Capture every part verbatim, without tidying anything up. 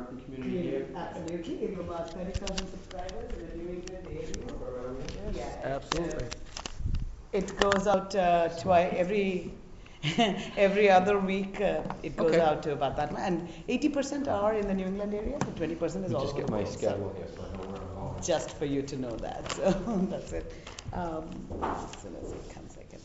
the community here. Absolutely. We have about thirty thousand subscribers in the New England area. Yes, Yeah, absolutely. it goes out uh, twice every every other week. Uh, it goes Okay. out to about that, and eighty percent are in the New England area. The twenty percent is Let me all just over get the my world, so schedule here so I know where I'm going. just for you to know that. So that's it. Um, as soon as it comes, I can.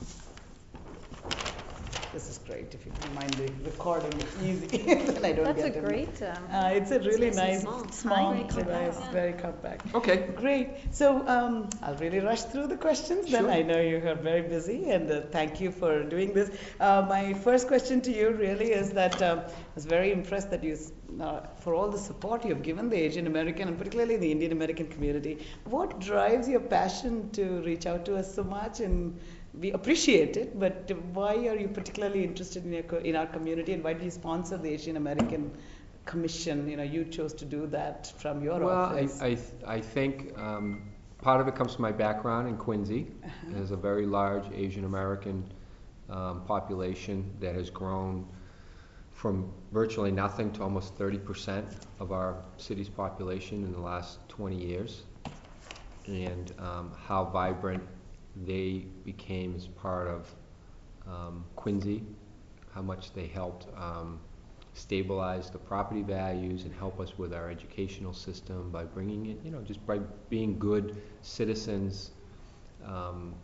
This is great. If you don't mind the recording, it's easy. Then I don't That's a get them. great, um, Uh, it's a really it's nice nice, and small, small. Very compact. device, very compact. Okay. Great. So um, I'll really rush through the questions. Then Sure. I know you are very busy, and uh, thank you for doing this. Uh, my first question to you really is that um, I was very impressed that you, s- uh, for all the support you have given the Asian American and particularly the Indian American community. What drives your passion to reach out to us so much? And we appreciate it, but why are you particularly interested in, your, co- in our community, and why did you sponsor the Asian American Commission? You know, you chose to do that from your Well, I, office. I, th- I think um, part of it comes from my background in Quincy. Uh-huh. There's a very large Asian American um, population that has grown from virtually nothing to almost thirty percent of our city's population in the last twenty years. And um, how vibrant they became as part of um, Quincy, how much they helped um, stabilize the property values and help us with our educational system by bringing it, you know, just by being good citizens, um,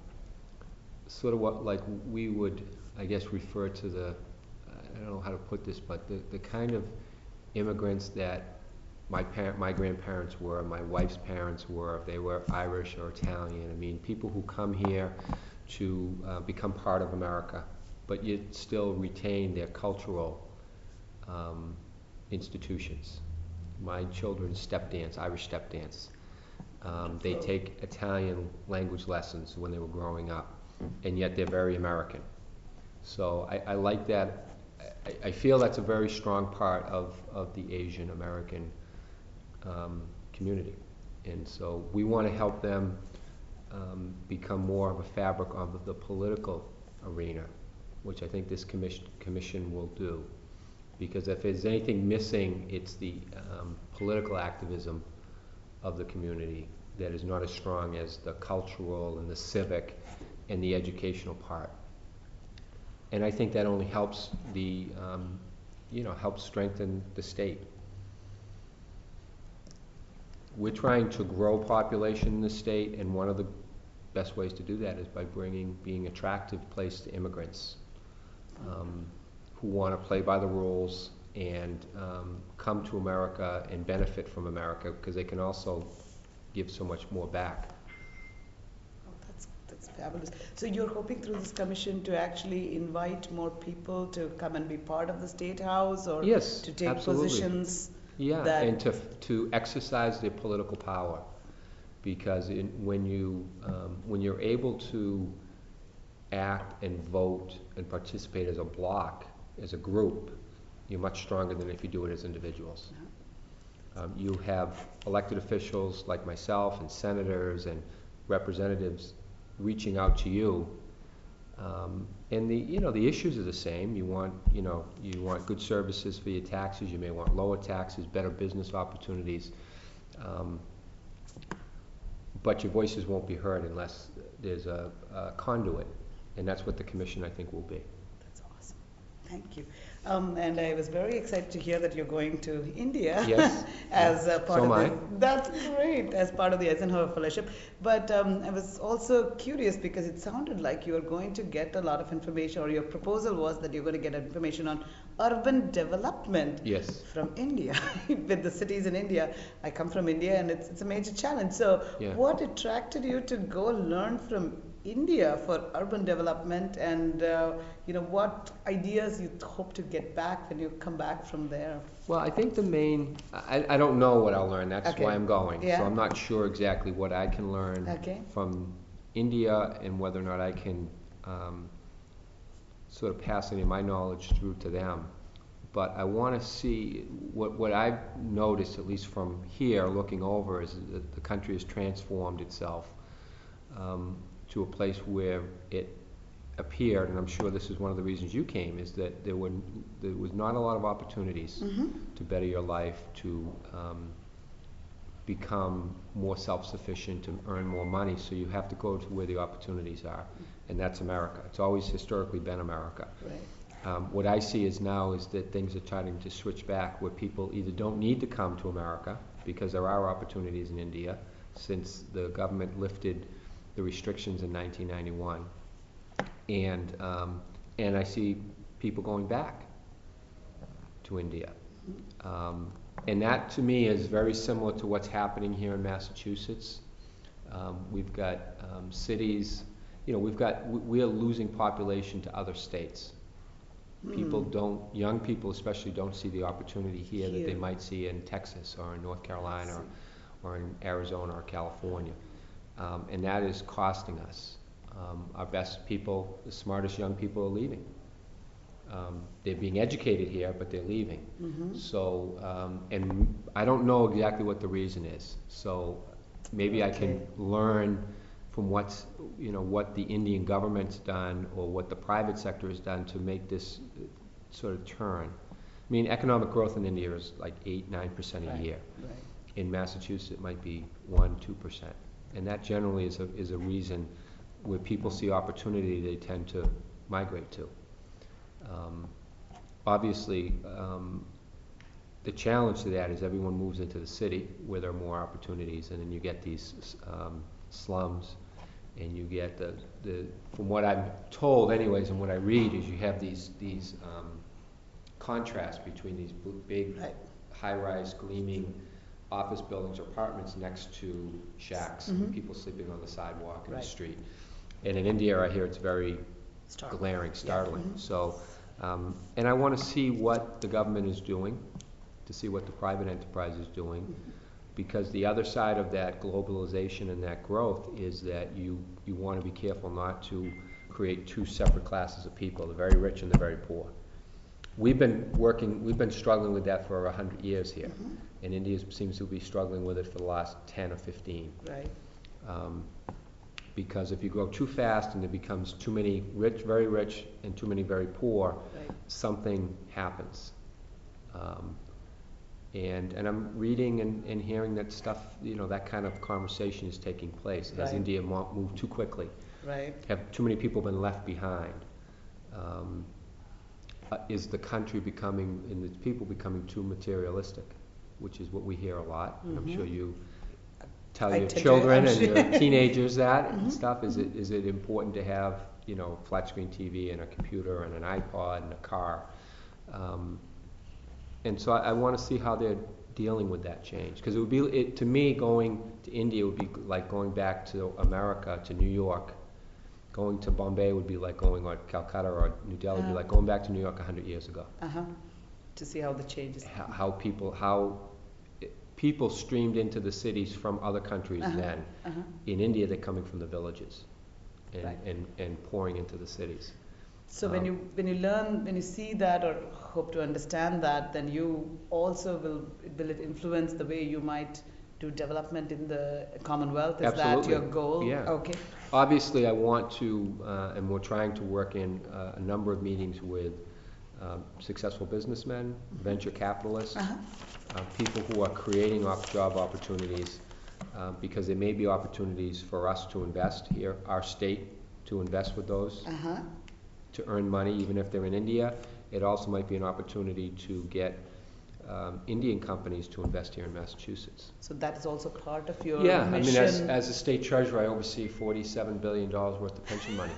sort of what like we would, I guess, refer to the, I don't know how to put this, but the, the kind of immigrants that my parent, my grandparents were, my wife's parents were, if they were Irish or Italian. I mean, people who come here to uh, become part of America, but yet still retain their cultural um, institutions. My children step dance, Irish step dance. Um, they take Italian language lessons when they were growing up, and yet they're very American. So I, I like that. I, I feel that's a very strong part of, of the Asian American um, community. And so we want to help them um, become more of a fabric of the political arena, which I think this commission, commission will do. Because if there's anything missing, it's the um, political activism of the community that is not as strong as the cultural and the civic and the educational part. And I think that only helps the, um, you know, helps strengthen the state. We're trying to grow population in the state, and one of the best ways to do that is by bringing, being an attractive place to immigrants um, who want to play by the rules and um, come to America and benefit from America, because they can also give so much more back. Oh, that's, that's fabulous. So you're hoping through this commission to actually invite more people to come and be part of the State House, or Yes, to take absolutely. positions? Yeah, that and to to exercise their political power, because in, when you um, when you're able to act and vote and participate as a bloc, as a group, you're much stronger than if you do it as individuals. Um, you have elected officials like myself and senators and representatives reaching out to you. Um, and the you know the issues are the same. You want you know you want good services for your taxes. You may want lower taxes, better business opportunities, um, but your voices won't be heard unless there's a, a conduit, and that's what the commission, I think, will be. That's awesome. Thank you. Um, and I was very excited to hear that you're going to India Yes. as a part So of am the. I. That's great, as part of the Eisenhower Fellowship. But um, I was also curious because it sounded like you were going to get a lot of information, or your proposal was that you're going to get information on urban development Yes. from India, with the cities in India. I come from India, and it's it's a major challenge. So, Yeah. what attracted you to go learn from India for urban development, and uh, you know what ideas you hope to get back when you come back from there? Well, I think the main, I, I don't know what I'll learn, that's Okay. why I'm going. Yeah. So I'm not sure exactly what I can learn Okay. from India, and whether or not I can um, sort of pass any of my knowledge through to them. But I want to see, what, what I've noticed, at least from here looking over, is that the country has transformed itself um, to a place where it appeared, and I'm sure this is one of the reasons you came, is that there were there was not a lot of opportunities Mm-hmm. to better your life, to um, become more self-sufficient, to earn more money. So you have to go to where the opportunities are, and that's America. It's always historically been America. Right. Um, what I see is now is that things are starting to switch back, where people either don't need to come to America because there are opportunities in India since the government lifted the restrictions in nineteen ninety-one, and um, and I see people going back to India. Um, and that to me is very similar to what's happening here in Massachusetts. Um, we've got um, cities, you know, we've got, we, we are losing population to other states. People Mm. don't, young people especially don't see the opportunity here, that they Here. might see in Texas or in North Carolina or, or in Arizona or California. Um, and that is costing us. Um, our best people, the smartest young people are leaving. Um, they're being educated here, but they're leaving. Mm-hmm. So, um, and I don't know exactly what the reason is. So maybe I can Okay. learn from what's, you know, what the Indian government's done or what the private sector has done to make this uh, sort of turn. I mean, economic growth in India is like eight, nine percent a Right. year. Right. In Massachusetts, it might be one, two percent, and that generally is a is a reason where people see opportunity, they tend to migrate to. Um, obviously, um, the challenge to that is everyone moves into the city where there are more opportunities, and then you get these um, slums, and you get the, the, from what I'm told anyways, and what I read, is you have these, these um, contrasts between these big, Right. high-rise, gleaming office buildings or apartments next to shacks, Mhm. and people sleeping on the sidewalk in Right. the street. And in India, I hear it's very Startling. glaring, startling. Mhm. So, um, and I want to see what the government is doing, to see what the private enterprise is doing, Mm-hmm. because the other side of that globalization and that growth is that you, you want to be careful not to create two separate classes of people, the very rich and the very poor. We've been working, we've been struggling with that for a hundred years here, Mhm. and India seems to be struggling with it for the last ten or fifteen. Right. Um, because if you grow too fast and there becomes too many rich, very rich, and too many very poor, Right. something happens. Um, and and I'm reading and, and hearing that stuff, you know, that kind of conversation is taking place. Has Right. India mo- moved too quickly? Right. Have too many people been left behind? Um, uh, is the country becoming, and the people becoming too materialistic, which is what we hear a lot, and I'm Mhm. sure you tell I your tend to- children I'm and sure. your teenagers that and Mhm. stuff. Is it is it important to have, you know, flat screen T V and a computer and an iPod and a car? Um, and so I, I want to see how they're dealing with that change, because it would be, it, to me, going to India would be like going back to America, to New York. Going to Bombay would be like going, or Calcutta or New Delhi would be Uh. like going back to New York a hundred years ago. Uh-huh. To see how the changes. How, how people how it, people streamed into the cities from other countries Uh-huh. then. Uh-huh. In India, they're coming from the villages and, Right. and, and pouring into the cities. So when Um, you when you learn, when you see that or hope to understand that, then you also will will it influence the way you might do development in the Commonwealth? Is Absolutely. that your goal? Yeah. Okay. Obviously, I want to, uh, and we're trying to work in uh, a number of meetings with um, successful businessmen, venture capitalists, Uh-huh. uh, people who are creating op- job opportunities, uh, because there may be opportunities for us to invest here, our state to invest with those, Uh-huh. to earn money, even if they're in India. It also might be an opportunity to get um, Indian companies to invest here in Massachusetts. So that is also part of your Yeah, I mission. mean, as, as a state treasurer, I oversee forty-seven billion dollars worth of pension money.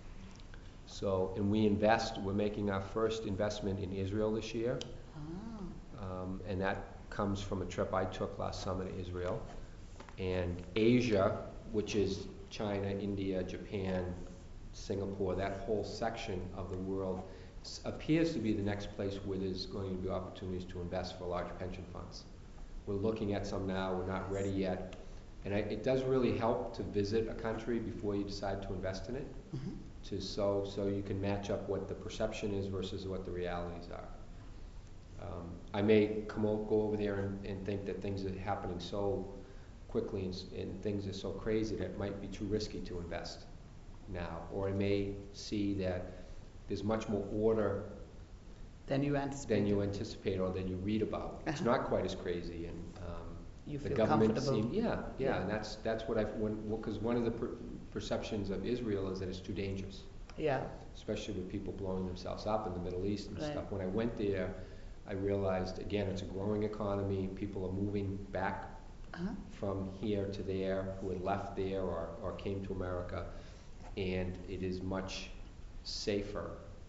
So, and we invest, we're making our first investment in Israel this year, Ah. um, and that comes from a trip I took last summer to Israel. And Asia, which is China, India, Japan, Singapore, that whole section of the world s- appears to be the next place where there's going to be opportunities to invest for large pension funds. We're looking at some now, we're not ready yet. And I, it does really help to visit a country before you decide to invest in it, Mhm. to so, so you can match up what the perception is versus what the realities are. Um, I may come o- go over there and, and think that things are happening so quickly and, s- and things are so crazy that it might be too risky to invest. now, or I may see that there's much more order Then you anticipate. than you anticipate or than you read about. It's Uh-huh. not quite as crazy, and um, You the feel government comfortable. seem, yeah, yeah, Yeah. and that's that's what I've when because one of the per- perceptions of Israel is that it's too dangerous, Yeah. especially with people blowing themselves up in the Middle East and Right. stuff. When I went there, I realized again it's a growing economy. People are moving back Uh-huh. from here to there who had left there or, or came to America, and it is much safer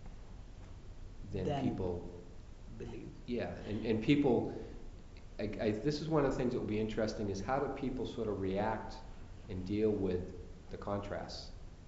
than Than- people. Believe. Yeah, and, and people, I, I, this is one of the things that will be interesting is how do people sort of react and deal with the contrasts?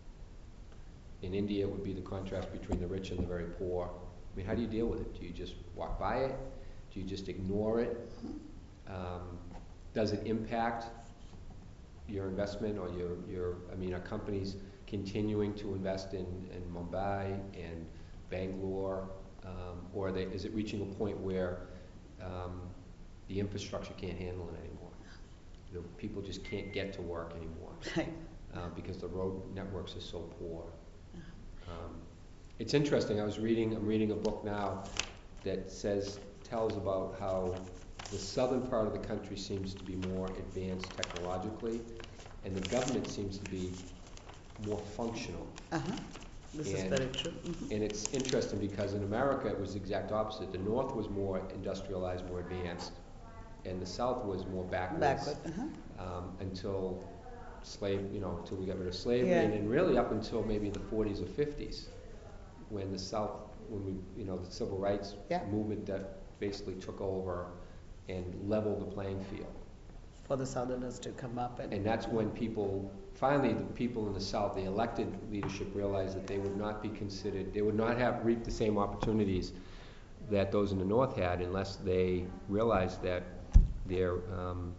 In India, it would be the contrast between the rich and the very poor. I mean, how do you deal with it? Do you just walk by it? Do you just ignore it? Um, does it impact your investment or your, your, I mean, are companies continuing to invest in, in Mumbai and Bangalore? Um, or are they, is it reaching a point where um, the infrastructure can't handle it anymore? You know, people just can't get to work anymore Right. uh, because the road networks are so poor. Um, it's interesting. I was reading. I'm reading a book now that says tells about how the southern part of the country seems to be more advanced technologically, and the government seems to be more functional. Uh-huh. This is And- very true. Mhm. And it's interesting because in America it was the exact opposite. The North was more industrialized, more advanced, and the South was more backwards. Backward. Uh-huh. Um, until slave, you know, until we got rid of slavery, Yeah. and then really up until maybe the forties or fifties, when the South, when we, you know, the civil rights Yeah. movement that basically took over and leveled the playing field. For the Southerners to come up and. And that's when people, finally, the people in the South, the elected leadership realized that they would not be considered, they would not have reaped the same opportunities that those in the North had unless they realized that their um,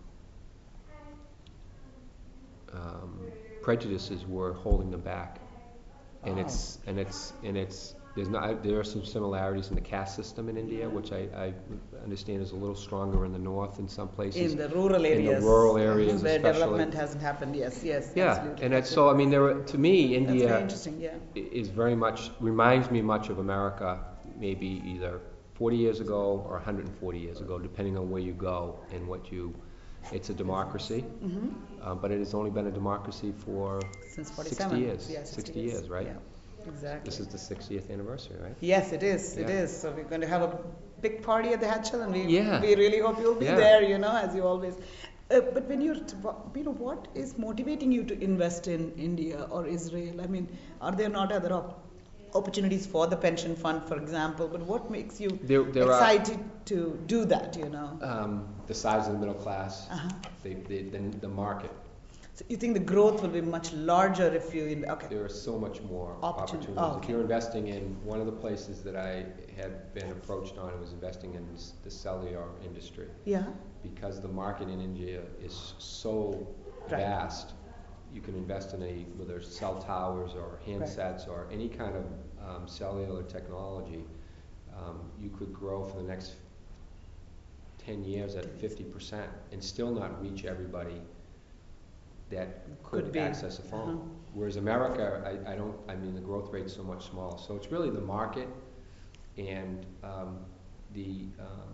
um, prejudices were holding them back. And Oh. it's and it's and it's there's not there are some similarities in the caste system in India, which I, I understand is a little stronger in the north in some places. In the rural in the areas. rural areas where especially. development hasn't happened. Yes, yes. Yeah, absolutely, and it's, so I mean, there were, to me, That's very India interesting. Yeah. i- is very much reminds me much of America, maybe either forty years ago or one hundred forty years ago, depending on where you go and what you. It's a democracy, Mm-hmm. uh, but it has only been a democracy for Since sixty forty-seven. years. Yeah, sixty years, right? Yeah, exactly. This is the sixtieth anniversary, right? Yes, it is. It Yeah. is. So we're going to have a big party at the Hatchel, and we Yeah. we really hope you'll be Yeah. there. You know, as you always. Uh, but when you're, t- wha- you know, what is motivating you to invest in India or Israel? I mean, are there not other op- opportunities for the pension fund, for example? But what makes you There, there excited to do that? You know. are um, the size of the middle class, Uh-huh. the, the, the, the market. So you think the growth will be much larger if you in okay. There are so much more Opportunity. opportunities. Oh, If okay. you're investing in, one of the places that I had been approached on was investing in s- the cellular industry. Yeah. Because the market in India is so Right. vast, you can invest in a, whether it's cell towers or handsets or any kind of um, cellular technology, um, you could grow for the next ten years at fifty percent and still not reach everybody that could, Could be. access a phone. Uh-huh. Whereas America, I, I don't, I mean, the growth rate's so much smaller. So it's really the market and um, the, um,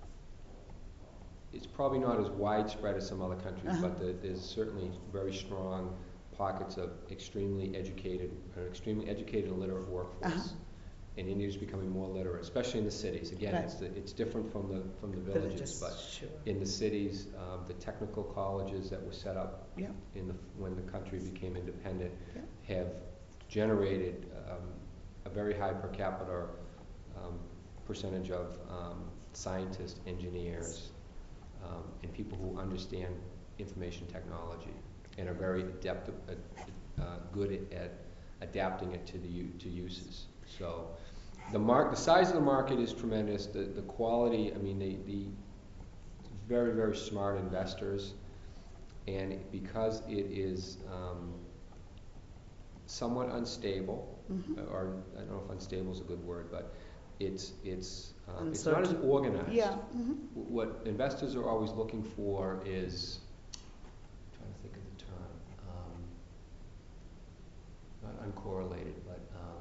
it's probably not as widespread as some other countries, Uh-huh. but the, there's certainly very strong pockets of extremely educated, an extremely educated and literate workforce. Uh-huh. And India's becoming more literate, especially in the cities. Again, Right. it's, the, it's different from the, from the villages, Villages, but sure. in the cities, um, the technical colleges that were set up Yeah. in the, when the country became independent Yeah. have generated um, a very high per capita um, percentage of um, scientists, engineers, um, and people who understand information technology and are very adept, uh, uh, good at, at adapting it to the u- to uses. So the mark, the size of the market is tremendous. The the quality, I mean, the the very very smart investors, and because it is um, somewhat unstable, Mhm. or I don't know if unstable is a good word, but it's it's um, it's not as Uncertain. organized. Yeah. Mm-hmm. W- What investors are always looking for is, I'm trying to think of the term, um, not uncorrelated, but, um,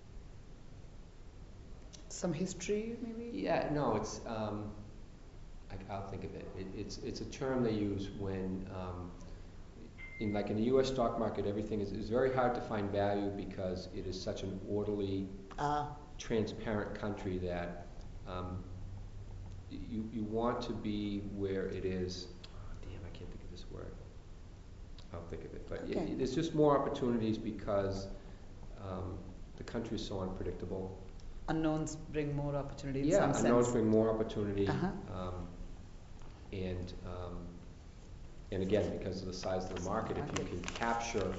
Some history, maybe? yeah, no, it's, um, I, I'll think of it. it. It's, it's a term they use when, um, in like in the U S stock market, everything is, is very hard to find value because it is such an orderly, Ah, transparent country that um, you, you want to be where it is. Oh, damn, I can't think of this word. I'll think of it. But Okay. y- there's just more opportunities because um, the country is so unpredictable. unknowns bring more opportunity in Yeah, some unknowns sense. bring more opportunity. Uh-huh. Um, and um, and again, because of the size of the market, if you Market. can capture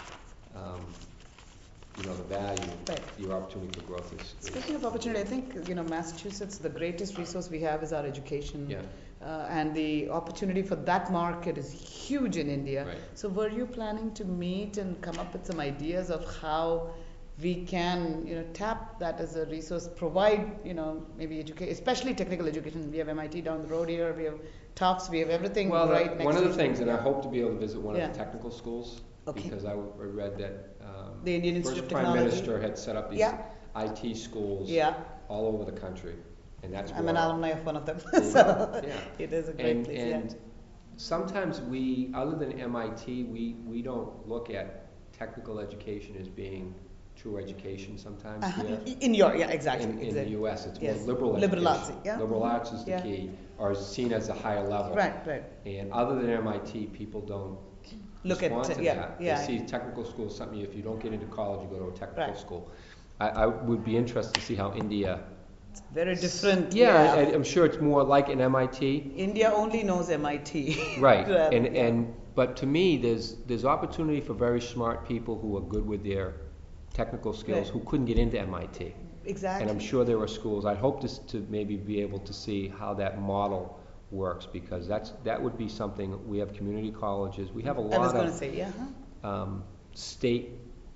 um, you know, the value, Right. your opportunity for growth is. is Speaking of opportunity, I think, you know, Massachusetts, the greatest resource we have is our education. Yeah. Uh, and the opportunity for that market is huge in India. Right. So were you planning to meet and come up with some ideas of how we can, you know, tap that as a resource, provide, you know, maybe education, especially technical education. We have M I T down the road here, we have Tufts, we have everything Well, the- right next one of to the each things, other. and I Yeah. hope to be able to visit one Yeah. of the technical schools, Okay. because I w- I read that um, The Indian first Institute of Prime Technology. Minister had set up these Yeah. I T schools Yeah, all over the country, and that's I'm where an alumni of one of them. There you so go, yeah. it is a great and place. and sometimes we, other than M I T, we we don't look at technical education as being true education sometimes yeah. Uh-huh. here. In your, yeah, exactly. In, in the exactly. U S, it's Yes. more liberal Liberal education. arts, yeah. Liberal Mhm. arts is the Yeah. key, or is seen as a higher level. Right, right. And other than M I T, people don't Look at, respond to yeah, that. yeah. They see technical school as something, if you don't get into college, you go to a technical Right. school. I, I would be interested to see how India. It's very different. Yeah, I, I'm sure it's more like an M I T. India only knows M I T. Right. Rather, And yeah. and but to me, there's there's opportunity for very smart people who are good with their technical skills Right. who couldn't get into M I T. Exactly. And I'm sure there are schools. I'd hope to, s- to maybe be able to see how that model works, because that's that would be something. We have community colleges. We have a I was lot going of to say, yeah. Huh? um, state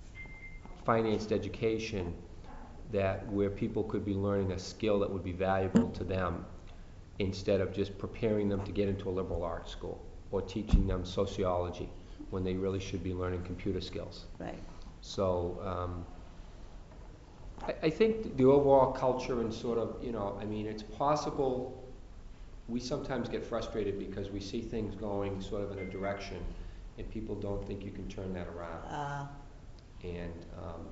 financed education that where people could be learning a skill that would be valuable to them, instead of just preparing them to get into a liberal arts school or teaching them sociology when they really should be learning computer skills. Right. So um, I, I think the overall culture and sort of, you know, I mean, it's possible. We sometimes get frustrated because we see things going sort of in a direction, and people don't think you can turn that around. Uh, And um,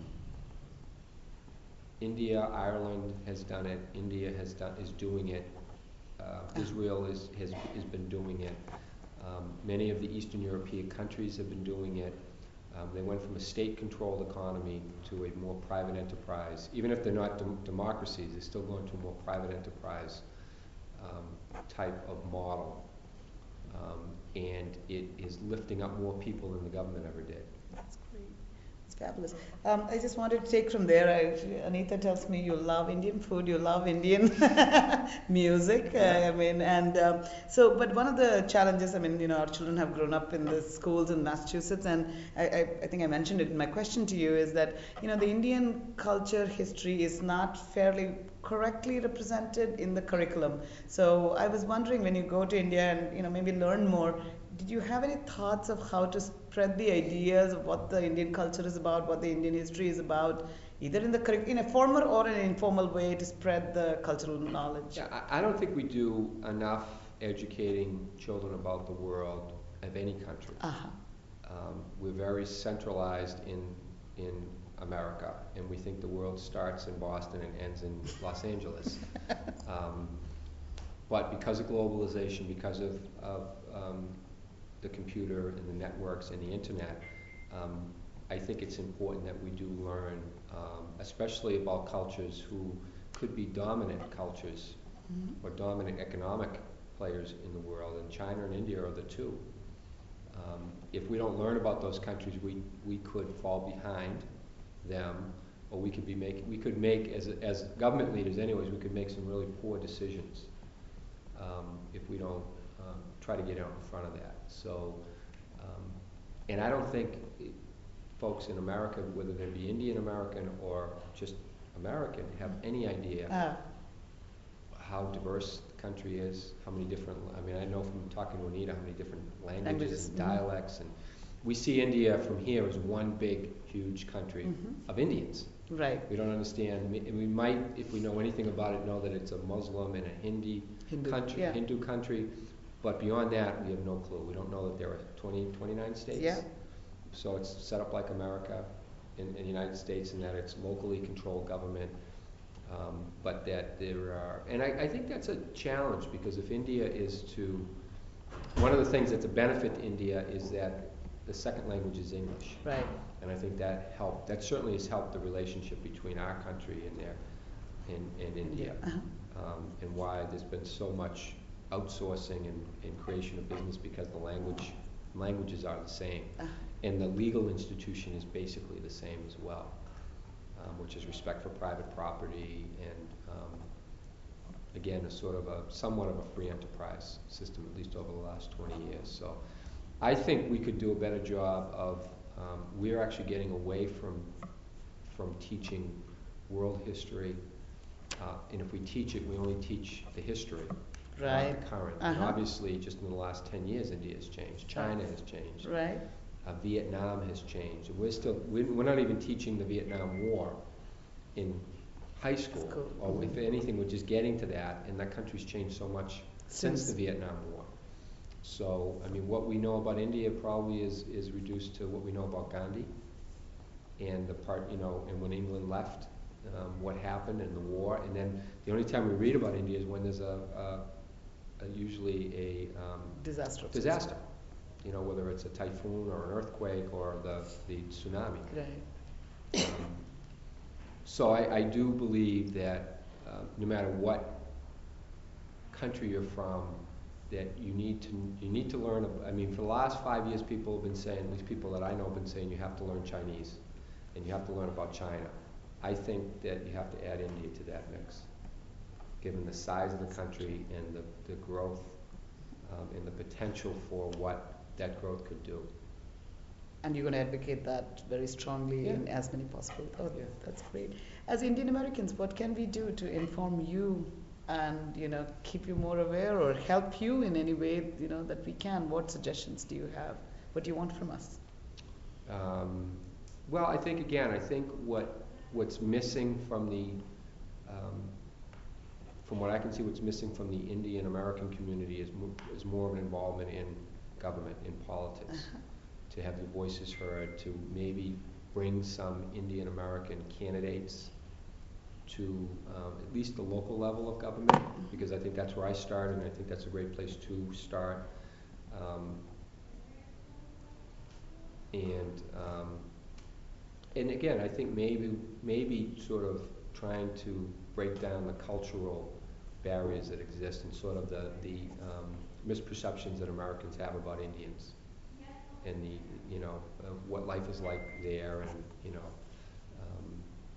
India, Ireland has done it. India has done is doing it. Uh, Israel is, has has been doing it. Um, many of the Eastern European countries have been doing it. Um, they went from a state-controlled economy to a more private enterprise. Even if they're not dem- democracies, they're still going to a more private enterprise um, type of model. Um, and it is lifting up more people than the government ever did. that's great. It's fabulous. Um, I just wanted to take from there. I, Anita tells me you love Indian food, you love Indian music. Uh, I mean, and um, so, but one of the challenges, I mean, you know, our children have grown up in the schools in Massachusetts, and I, I, I think I mentioned it in my question to you, is that, you know, the Indian culture history is not fairly correctly represented in the curriculum. So I was wondering, when you go to India and, you know, maybe learn more, did you have any thoughts of how to spread the ideas of what the Indian culture is about, what the Indian history is about, either in the curric- in a formal or an informal way, to spread the cultural knowledge? Yeah, I, I don't think we do enough educating children about the world of any country. Uh-huh. Um, we're very centralized in in America, and we think the world starts in Boston and ends in Los Angeles. Um, but because of globalization, because of, of um, the computer and the networks and the internet, um, I think it's important that we do learn, um, especially about cultures who could be dominant cultures Mhm. or dominant economic players in the world, and China and India are the two. Um, if we don't learn about those countries, we, we could fall behind them, or we could be make, we could make, as, as government leaders anyways, we could make some really poor decisions um, if we don't um, try to get out in front of that. So, um, and I don't think it, folks in America, whether they be Indian American or just American, have any idea Ah, how diverse the country is, how many different, I mean, I know from talking to Anita how many different languages, Languages, and mhm. dialects, and we see India from here as one big, huge country Mhm. of Indians. Right. We don't understand, we- and we might, if we know anything about it, know that it's a Muslim and a Hindi Hindu. country, Yeah. Hindu country, but beyond that, we have no clue. We don't know that there are twenty, twenty-nine states. Yeah. So it's set up like America in, in the United States, in that it's locally controlled government, um, but that there are, and I, I think that's a challenge, because if India is to, one of the things that's a benefit to India is that the second language is English. Right. And I think that helped, that certainly has helped the relationship between our country and their, and, and India. Uh-huh. Um, and why there's been so much outsourcing and, and creation of business, because the language, languages are the same. Uh-huh. And the legal institution is basically the same as well, um, which is respect for private property and, um, again, a sort of a, somewhat of a free enterprise system, at least over the last twenty years. So I think we could do a better job of, um, we're actually getting away from, from teaching world history. Uh, and if we teach it, we only teach the history, Right. not the current. And Uh-huh. obviously, just in the last ten years, India has changed. China has changed. Right. Uh, Vietnam has changed. And we're still, we're, we're not even teaching the Vietnam War in high school. School. Or if anything, we're just getting to that, and that country's changed so much since, Since- the Vietnam War. So, I mean, what we know about India probably is, is reduced to what we know about Gandhi, and the part, you know, and when England left, um, what happened in the war. And then the only time we read about India is when there's a, a, a usually a um, Disaster. disaster. You know, whether it's a typhoon or an earthquake or the, the tsunami. Right. Um, so I, I do believe that uh, no matter what country you're from, that you need to you need to learn. ab- I mean, for the last five years, people have been saying, at least people that I know have been saying, you have to learn Chinese, and you have to learn about China. I think that you have to add India to that mix, given the size of the country and the, the growth um, and the potential for what that growth could do. And you're going to advocate that very strongly Yeah. in as many possible. Oh, Yeah. that's great. As Indian Americans, what can we do to inform you and, you know, keep you more aware or help you in any way, you know, that we can? What suggestions do you have? What do you want from us? Um, well, I think again, I think what what's missing from the, um, from what I can see, what's missing from the Indian American community is mo- is more of an involvement in government, in politics, Uh-huh. to have their voices heard, to maybe bring some Indian American candidates to um, at least the local level of government, because I think that's where I started, and I think that's a great place to start. Um, and um, and again, I think maybe maybe sort of trying to break down the cultural barriers that exist and sort of the the um, misperceptions that Americans have about Indians, and the you know uh, what life is like there, and you know. Um,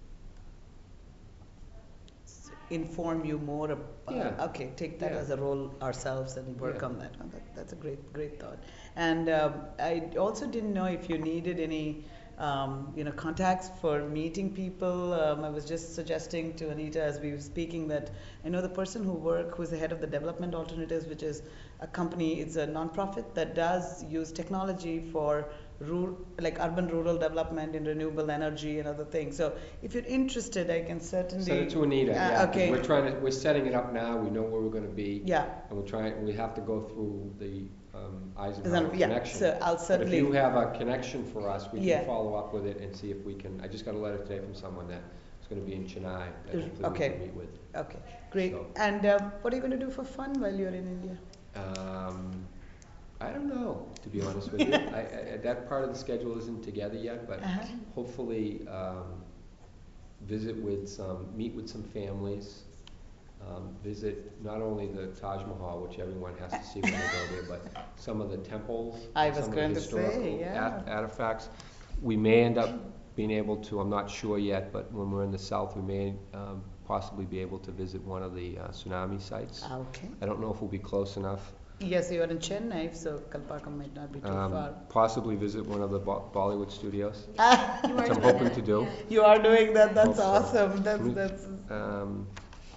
Inform you more. Ab- Yeah. Uh, okay, take that Yeah. as a role ourselves and work Yeah. on that. Oh, that. That's a great, great thought. And um, I also didn't know if you needed any, um, you know, contacts for meeting people. Um, I was just suggesting to Anita as we were speaking that I know the person who work, who is the head of the Development Alternatives, which is a company. It's a nonprofit that does use technology for rural, like urban rural development in renewable energy and other things. So if you're interested, I can certainly Send it to Anita. Uh, yeah, 'cause okay. We're trying to. We're setting it up now. We know where we're going to be. Yeah. And we're trying. We have to go through the um, Is Eisenhower that- yeah, connection. so I'll But if certainly. you have a connection for us, we Yeah. can follow up with it and see if we can. I just got a letter today from someone that is going to be in Chennai that Uh, hopefully okay. we can meet with. Okay, great. So- And uh, what are you going to do for fun while you're in India? Um, I don't know, to be honest with you. I, I, that part of the schedule isn't together yet, but Uh-huh. hopefully um, visit with some, meet with some families, um, visit not only the Taj Mahal, which everyone has to see when they go there, but some of the temples, I some was of going the to say, historical yeah. art- artifacts. We may end up being able to, I'm not sure yet, but when we're in the south, we may um, possibly be able to visit one of the uh, tsunami sites. Okay. I don't know if we'll be close enough. Yes, you are in Chennai, so Kalpakkam might not be too Um, far. possibly visit one of the Bo- Bollywood studios, Ah, You are which I'm doing hoping that, to do. yeah. you are doing that. That's Hope so. awesome. That's Mm. that's. Um,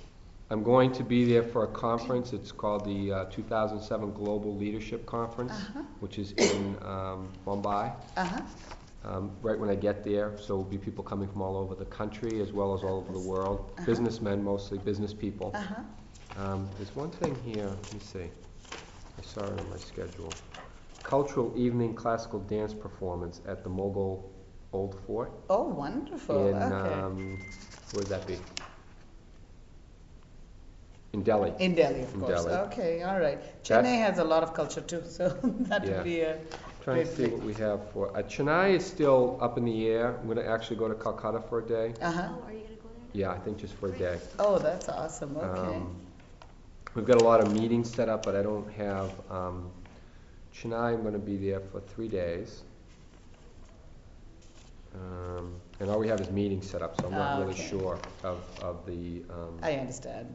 I'm going to be there for a conference. It's called the uh, two thousand seven Global Leadership Conference, Uh-huh. which is in um, Mumbai, Uh-huh. um, right when I get there. So there'll be people coming from all over the country as well as all over the world. Uh-huh. Businessmen, mostly business people. Uh-huh. Um, There's one thing here, let me see. I saw it on my schedule. Cultural evening classical dance performance at the Mughal Old Fort Oh, wonderful. in, Okay. um, where would that be? In Delhi. In Delhi, of in course. Delhi. Okay, all right. Chennai has a lot of culture too, so that Yeah. would be a Trying to great see thing. what we have for, uh, Chennai is still up in the air. I'm gonna actually go to Calcutta for a day. Uh-huh. Oh, are you gonna go there? Yeah, I think just for a day. Oh, that's awesome. Okay. Um, We've got a lot of meetings set up, but I don't have, um, Chennai, I'm gonna be there for three days. Um, and all we have is meetings set up, so I'm not Ah, really okay. sure of, of the, um, I understand.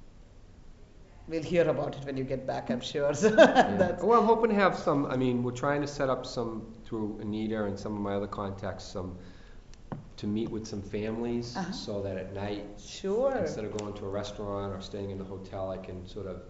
We'll hear about it when you get back, I'm sure. So yeah. that's Well, I'm hoping to have some, I mean, we're trying to set up some, through Anita and some of my other contacts, some, to meet with some families, Uh-huh. so that at night, sure. instead of going to a restaurant or staying in the hotel, I can sort of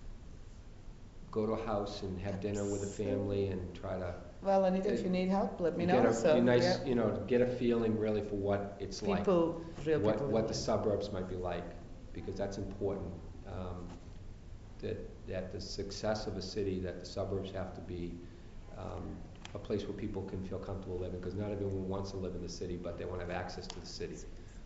go to a house and have dinner with a family and try to Well, Anita, if you need help, let me get know. a, So be nice, yeah. you know, get a feeling really for what it's like, People, real what, people. what the suburbs might be like, because that's important. Um, that, that the success of a city, that the suburbs have to be um, a place where people can feel comfortable living, because not everyone wants to live in the city, but they want to have access to the city.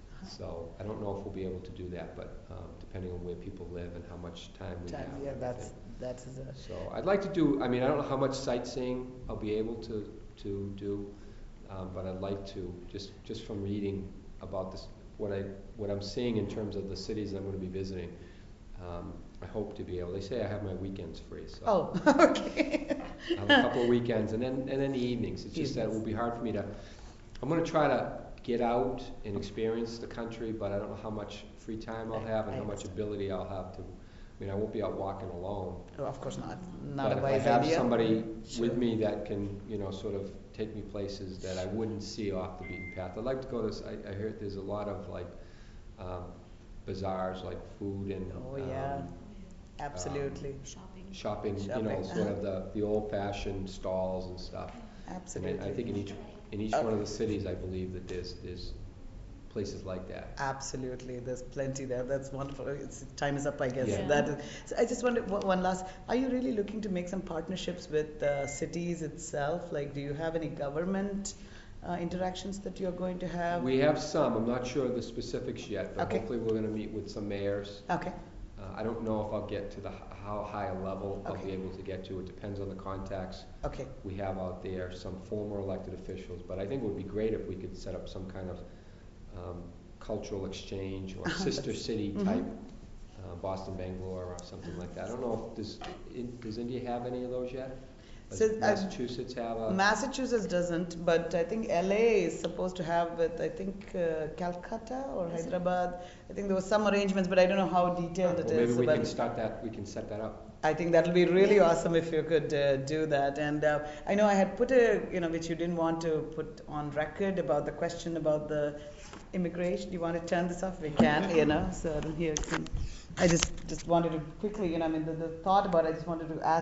So I don't know if we'll be able to do that, but um, depending on where people live and how much time we Time, have. yeah, I that's think. that's a, So I'd like to do, I mean, I don't know how much sightseeing I'll be able to, to do, um, but I'd like to, just, just from reading about this, what I, what I'm seeing in terms of the cities I'm gonna be visiting, um, I hope to be able, they say I have my weekends free, so. oh, okay. I have a couple of weekends, and then, and then the evenings. It's just that it will be hard for me to, I'm gonna try to get out and experience the country, but I don't know how much free time I'll have and I how much understand. ability I'll have to, I mean, I won't be out walking alone. Oh, of course not. Not But a if I wise have idea. somebody Sure. with me that can, you know, sort of take me places that I wouldn't see off the beaten path. I'd like to go to, s- I, I heard there's a lot of like, um, bazaars, like food and, Oh, yeah. um, Absolutely. Shopping. shopping, you know, Shopping, sort uh-huh. of the, the old fashioned stalls and stuff. Absolutely. And I I think in each, in each one of the cities, I believe that there's, there's places like that. Absolutely, there's plenty there. That's wonderful. It's, time is up, I guess. Yeah. That is, so I just wonder one one last. Are you really looking to make some partnerships with uh, cities itself? Like, do you have any government uh, interactions that you're going to have? We have some, I'm not sure of the specifics yet, but Okay. hopefully we're gonna meet with some mayors. Okay. Uh, I don't know if I'll get to the, h- how high a level I'll be Okay. able to get to. It depends on the contacts Okay. we have out there, some former elected officials. But I think it would be great if we could set up some kind of um, cultural exchange or sister That's- city mhm. type, uh, Boston, Bangalore, or something like that. I don't know if, does, in- does India have any of those yet? Does So, uh, Massachusetts have a? Massachusetts doesn't, but I think L A is supposed to have with, I think, uh, Calcutta or Is it? Hyderabad. I think there was some arrangements, but I don't know how detailed it Well, maybe is. we but can start that, we can set that up. I think that will be really awesome if you could uh, do that. And uh, I know I had put a, you know, which you didn't want to put on record about the question about the immigration. Do you want to turn this off? We can, you know. So I don't hear. I just just wanted to quickly, you know, I mean, the, the thought about it, I just wanted to ask.